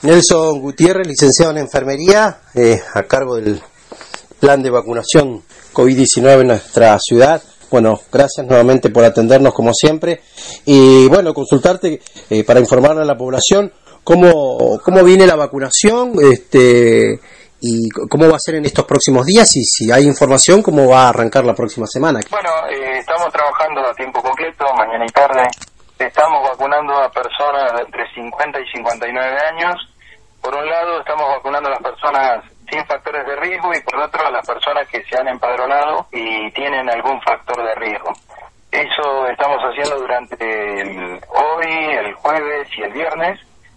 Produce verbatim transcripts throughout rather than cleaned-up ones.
Nelson Gutiérrez, licenciado en Enfermería, eh, a cargo del plan de vacunación COVID diecinueve en nuestra ciudad. Bueno, gracias nuevamente por atendernos como siempre. Y bueno, consultarte eh, para informarle a la población cómo, cómo viene la vacunación este, y cómo va a ser en estos próximos días y si hay información, cómo va a arrancar la próxima semana. Bueno, eh, estamos trabajando a tiempo completo, mañana y tarde. Estamos vacunando a personas de entre cincuenta y cincuenta y nueve años. Por un lado, estamos vacunando a las personas sin factores de riesgo y por otro a las personas que se han empadronado y tienen algún factor de riesgo. Eso estamos haciendo durante el, hoy, el jueves y el viernes.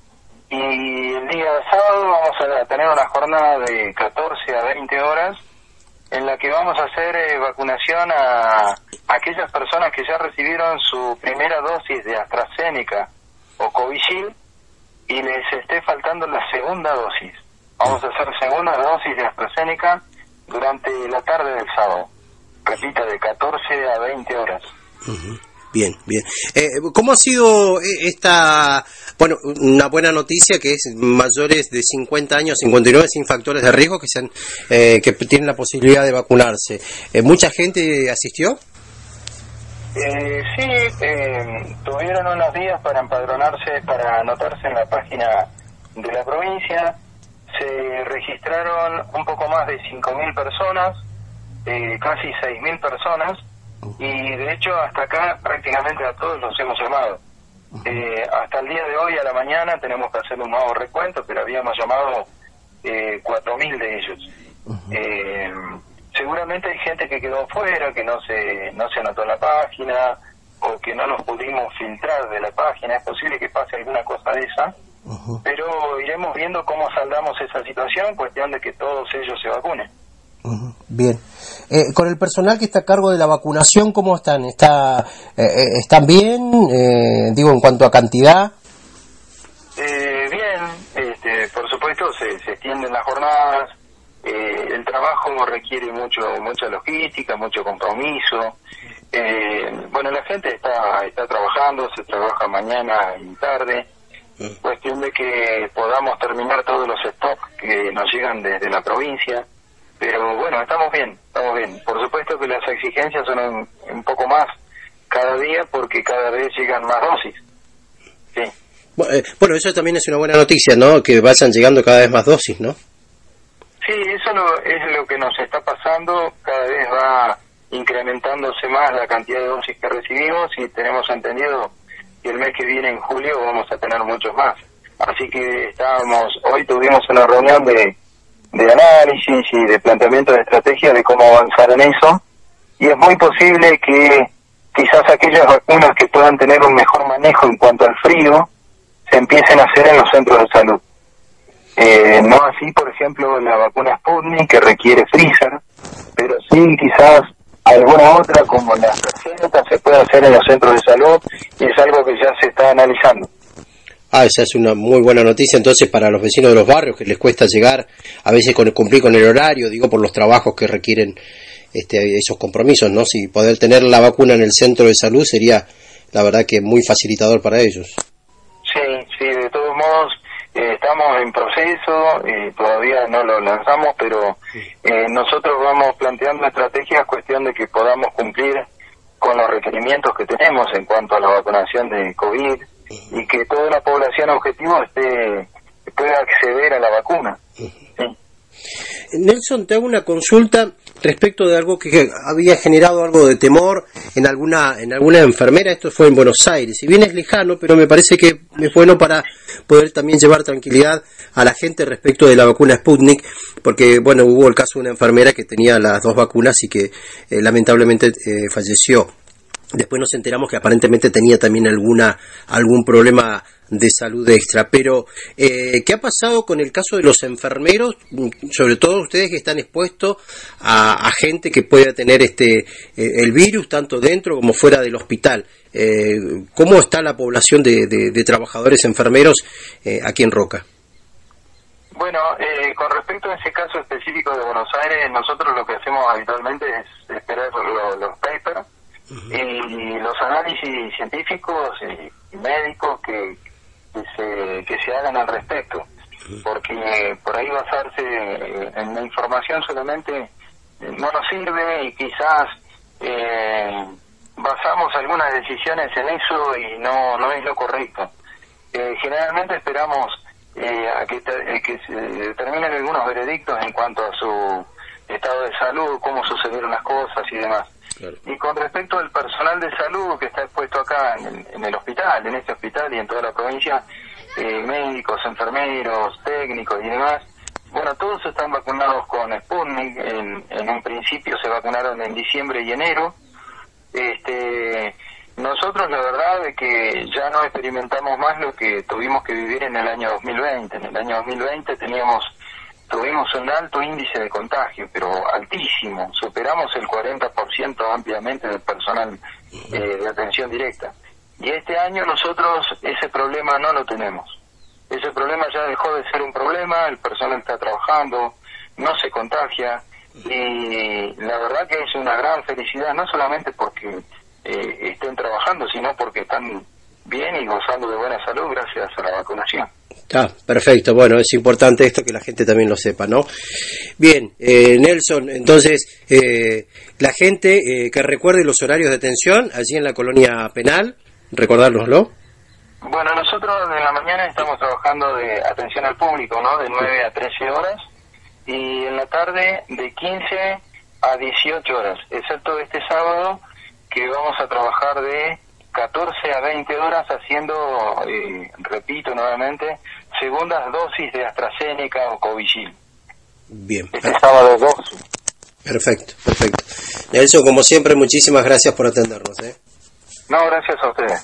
Y el día sábado vamos a tener una jornada de catorce a veinte horas en la que vamos a hacer eh, vacunación a aquellas personas que ya recibieron su primera dosis de AstraZeneca o Covishield y les esté faltando la segunda dosis. Vamos a hacer segunda dosis de AstraZeneca durante la tarde del sábado. Repita, de catorce a veinte horas. Uh-huh. Bien, bien. Eh, ¿Cómo ha sido esta, bueno, una buena noticia que es mayores de cincuenta años, cincuenta y nueve sin factores de riesgo que sean, eh, que tienen la posibilidad de vacunarse? Eh, ¿Mucha gente asistió? Eh, sí, eh, tuvieron unos días para empadronarse, para anotarse en la página de la provincia. Se registraron un poco más de cinco mil personas, eh, casi seis mil personas. Y de hecho hasta acá prácticamente a todos los hemos llamado. Eh, hasta el día de hoy a la mañana tenemos que hacer un nuevo recuento, pero habíamos llamado eh, cuatro mil de ellos. Eh, seguramente hay gente que quedó fuera, que no se no se anotó en la página o que no nos pudimos filtrar de la página. Es posible que pase alguna cosa de esa, uh-huh. pero iremos viendo cómo saldamos esa situación, cuestión de que todos ellos se vacunen. Uh-huh. Bien. Eh, con el personal que está a cargo de la vacunación, ¿cómo están? ¿Está, eh, ¿Están bien? Eh, digo, en cuanto a cantidad. Eh, bien, este, por supuesto se, se extienden las jornadas. Eh, el trabajo requiere mucho mucha logística, mucho compromiso. Eh, bueno, la gente está está trabajando, se trabaja mañana y tarde. Uh-huh. Cuestión de que podamos terminar todos los stocks que nos llegan desde la provincia. Pero bueno, estamos bien, estamos bien. Por supuesto que las exigencias son un, un poco más cada día porque cada vez llegan más dosis. Sí. Bueno, eso también es una buena noticia, ¿no? Que vayan llegando cada vez más dosis, ¿no? Sí, eso lo, es lo que nos está pasando. Cada vez va incrementándose más la cantidad de dosis que recibimos y tenemos entendido que el mes que viene, en julio, vamos a tener muchos más. Así que estábamos, hoy tuvimos una reunión de de análisis y de planteamiento de estrategia de cómo avanzar en eso, y es muy posible que quizás aquellas vacunas que puedan tener un mejor manejo en cuanto al frío se empiecen a hacer en los centros de salud. Eh, no así, por ejemplo, la vacuna Sputnik, que requiere freezer, pero sí quizás alguna otra como la AstraZeneca se puede hacer en los centros de salud, y es algo que ya se está analizando. Ah, esa es una muy buena noticia entonces para los vecinos de los barrios que les cuesta llegar, a veces con cumplir con el horario, digo, por los trabajos que requieren este, esos compromisos, ¿no? Si poder tener la vacuna en el centro de salud sería, la verdad, que muy facilitador para ellos. Sí, sí, de todos modos eh, estamos en proceso, eh, todavía no lo lanzamos, pero eh, nosotros vamos planteando estrategias, cuestión de que podamos cumplir con los requerimientos que tenemos en cuanto a la vacunación de COVID, y que toda la población objetivo esté pueda acceder a la vacuna. ¿Sí? Nelson, te hago una consulta respecto de algo que había generado algo de temor en alguna en alguna enfermera. Esto fue en Buenos Aires. Si bien es lejano, pero me parece que es bueno para poder también llevar tranquilidad a la gente respecto de la vacuna Sputnik, porque bueno, hubo el caso de una enfermera que tenía las dos vacunas y que eh, lamentablemente eh, falleció. Después nos enteramos que aparentemente tenía también alguna algún problema de salud extra. Pero, eh, ¿qué ha pasado con el caso de los enfermeros? Sobre todo ustedes que están expuestos a, a gente que pueda tener este eh, el virus, tanto dentro como fuera del hospital. Eh, ¿Cómo está la población de, de, de trabajadores enfermeros eh, aquí en Roca? Bueno, eh, con respecto a ese caso específico de Buenos Aires, nosotros lo que hacemos habitualmente es esperar los, los papers, uh-huh. y los análisis científicos y médicos que, que se que se hagan al respecto. que por ahí basarse en la información solamente no nos sirve, y quizás eh, basamos algunas decisiones en eso y no no es lo correcto. Eh, generalmente esperamos eh, a que, te, que se determinen algunos veredictos en cuanto a su estado de salud, cómo sucedieron las cosas y demás. Claro. Y con respecto al personal de salud que está expuesto acá en el, en el hospital, en este hospital y en toda la provincia, eh, médicos, enfermeros, técnicos y demás, bueno, todos están vacunados con Sputnik. En, en un principio se vacunaron en diciembre y enero. Este, nosotros la verdad es que ya no experimentamos más lo que tuvimos que vivir en el año dos mil veinte. En el año dos mil veinte teníamos tuvimos un alto índice de contagio, pero altísimo. Superamos el cuarenta por ciento ampliamente del personal eh, de atención directa. Y este año nosotros ese problema no lo tenemos. Ese problema ya dejó de ser un problema, el personal está trabajando, no se contagia, y la verdad que es una gran felicidad, no solamente porque eh, estén trabajando, sino porque están bien y gozando de buena salud gracias a la vacunación. Ah, perfecto. Bueno, es importante esto, que la gente también lo sepa, ¿no? Bien, eh, Nelson, entonces, eh, la gente eh, que recuerde los horarios de atención allí en la colonia penal, recordárnoslo. Bueno, nosotros en la mañana estamos trabajando de atención al público, ¿no? De nueve a trece horas, y en la tarde de quince a dieciocho horas, excepto este sábado, que vamos a trabajar de catorce a veinte horas haciendo, eh, repito nuevamente, segundas dosis de AstraZeneca o Covishield. Bien. Este sábado dos. Perfecto, perfecto. Nelson, como siempre, muchísimas gracias por atendernos, ¿eh? No, gracias a ustedes.